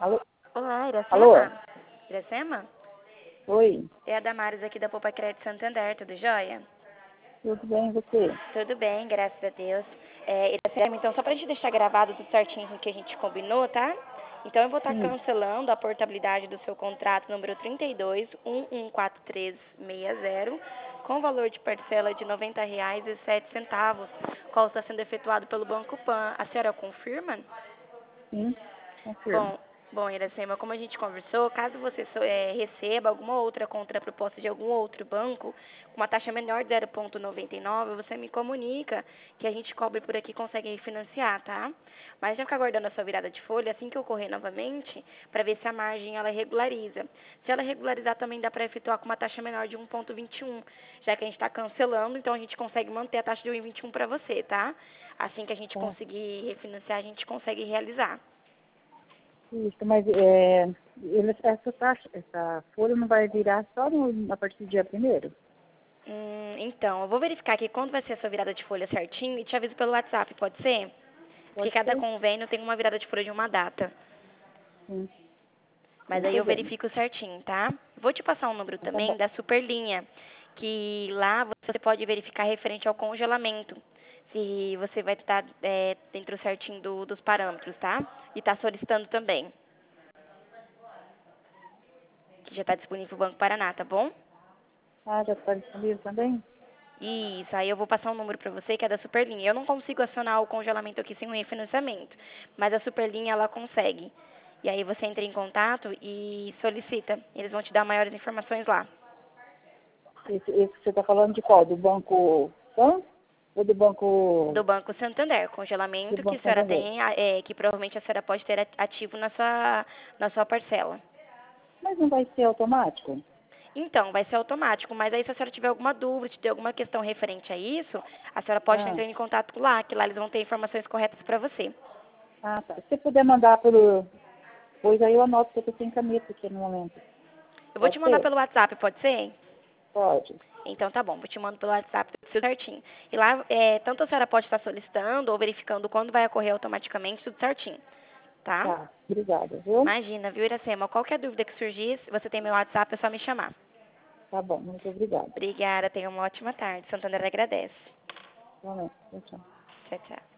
Alô? Olá, Alô? Iracema? Iracema? Oi, É a Damares aqui da Poupa Crédito Santander, tudo jóia? tudo bem e você? Tudo bem, graças a Deus. Iracema, então só pra gente deixar gravado tudo certinho com o que a gente combinou, tá? Então eu vou estar Sim. cancelando a portabilidade do seu contrato número 32114360 com valor de parcela de R$ 90,07, qual está sendo efetuado pelo Banco Pan. A senhora confirma? Sim, confirmo. Bom, Iracema, como a gente conversou, caso você receba alguma outra contraproposta de algum outro banco, com uma taxa menor de 0,99, você me comunica que a gente cobre por aqui e consegue refinanciar, tá? Mas já fica aguardando a sua virada de folha, assim que ocorrer novamente, para ver se a margem ela regulariza. Se ela regularizar, também dá para efetuar com uma taxa menor de 1,21, já que a gente está cancelando, então a gente consegue manter a taxa de 1,21 para você, tá? Assim que a gente Tá. conseguir refinanciar, a gente consegue realizar. Isso, mas essa taxa, essa folha não vai virar só a partir do dia 1º? Então, eu vou verificar aqui quando vai ser a sua virada de folha certinho e te aviso pelo WhatsApp, pode ser? Porque Pode cada ser? convênio tem uma virada de folha de uma data. Sim, Mas sem aí eu problema. verifico certinho, tá? Vou te passar um número Então tá também bom. da Superlinha, que lá você pode verificar referente ao congelamento. Se você vai estar dentro certinho dos parâmetros, tá? E está solicitando também, que já está disponível o Banco Paraná, tá bom? Ah, já está disponível também? Isso, aí eu vou passar um número para você que é da Superlinha. Eu não consigo acionar o congelamento aqui sem um refinanciamento, mas a Superlinha ela consegue. E aí você entra em contato e solicita. Eles vão te dar maiores informações lá. Esse que você está falando de qual? Do Banco Pan ou do Banco, Do Banco Santander, do congelamento que a Banco senhora Santander? tem, que provavelmente a senhora pode ter ativo na sua parcela. Mas não vai ser automático? Então, vai ser automático, mas aí se a senhora tiver alguma dúvida, se tiver alguma questão referente a isso, a senhora pode Ah, entrar em contato lá, que lá eles vão ter informações corretas para você. tá. Se você puder mandar pois aí eu anoto que eu estou sem caneta aqui no momento. Eu vou te Pode mandar ser? pelo WhatsApp, pode ser? Pode. Então tá bom, vou te mando pelo WhatsApp tudo certinho. E lá, tanto a senhora pode estar solicitando ou verificando quando vai ocorrer automaticamente, tudo certinho, tá? Tá, obrigada, viu? Imagina, viu, Iracema? Qualquer dúvida que surgir, se você tem meu WhatsApp, é só me chamar. Tá bom, muito obrigada. Obrigada, tenha uma ótima tarde. Santander agradece. Realmente, tchau, tchau. Tchau, tchau.